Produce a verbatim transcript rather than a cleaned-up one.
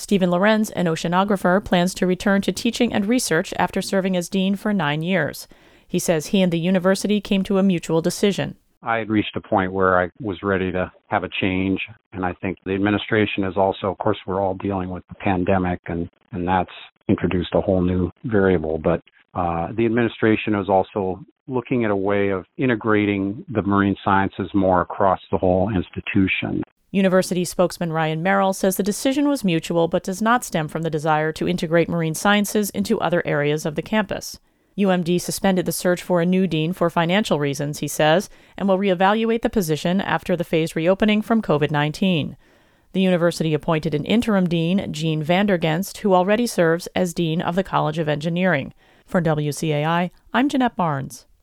Stephen Lorenz, an oceanographer, plans to return to teaching and research after serving as dean for nine years. He says he and the university came to a mutual decision. I had reached a point where I was ready to have a change, and I think the administration is also, of course, we're all dealing with the pandemic, and, and that's introduced a whole new variable, but uh, the administration is also looking at a way of integrating the marine sciences more across the whole institution. University spokesman Ryan Merrill says the decision was mutual but does not stem from the desire to integrate marine sciences into other areas of the campus. U M D suspended the search for a new dean for financial reasons, he says, and will reevaluate the position after the phased reopening from covid nineteen. The university appointed an interim dean, Jean Vandergenst, who already serves as dean of the College of Engineering. For W C A I, I'm Jeanette Barnes.